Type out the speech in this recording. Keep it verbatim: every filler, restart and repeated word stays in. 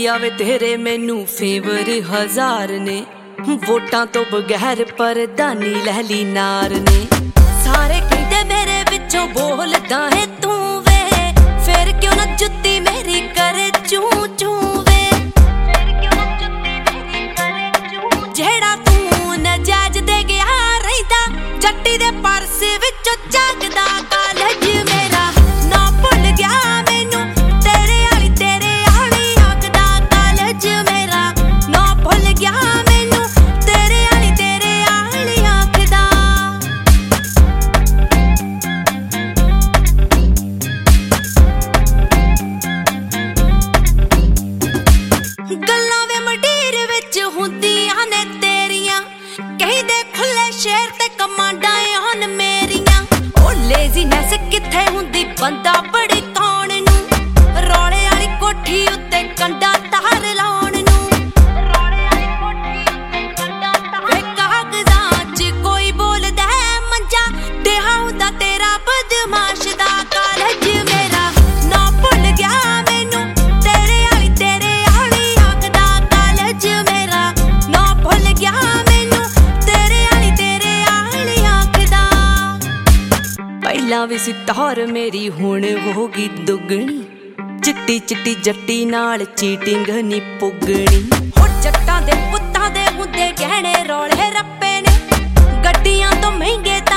India वे तेरे मैनू favour हजार ने, वोटां तो बगैर परदानी लैली नार ने। सारे कहते मेरे विचों बोलदा है तू वे, फिर क्यों ना जुत्ती मेरी करे चू चू वे, फिर क्यों ना जुत्ती मेरी करे चू। जेड़ा तू नजायज दे गया रहिदा, जट्टी दे पर्स विचों जागदा कालज मेरा ना भुल गया मैनू, तेरे आली तेरे आली आखदा कालज मेरा ना भुल गया मैनू, तेरे आली तेरे आली आखदा। गल्लां वे मंडीर विच हुंदियां ने तेरियां, कहदे खुले शेर ते कमांडां हन मेरियां। ओ लेज़ीनेस कित्थे हुंदी बंदा बड़ी कौन नूं, रौले वाली कोठी उत्ते कंडा तार लाउण नूं, रौले वाली कोठी उत्ते कंडा तार। कागज़ां च कोई बोलदा है मंजा, देहा हुंदा तेरा बदमाश दा कालज मेरा ना भुल गया मैनू, तेरे आली तेरे आली आखदा कालज मेरा ना भुल गया मैनू, तेरे आली तेरे आली आखदा। पहला भी सी तौर मेरी हुण होगी दुगनी, चिट्टी चिट्टी जट्टी नाल चीटिंग नी पुगनी। हो जट्टां दे पुत्तां दे हुंदे गहणे रौले रप्पे ने, गड्डियां तो महंगे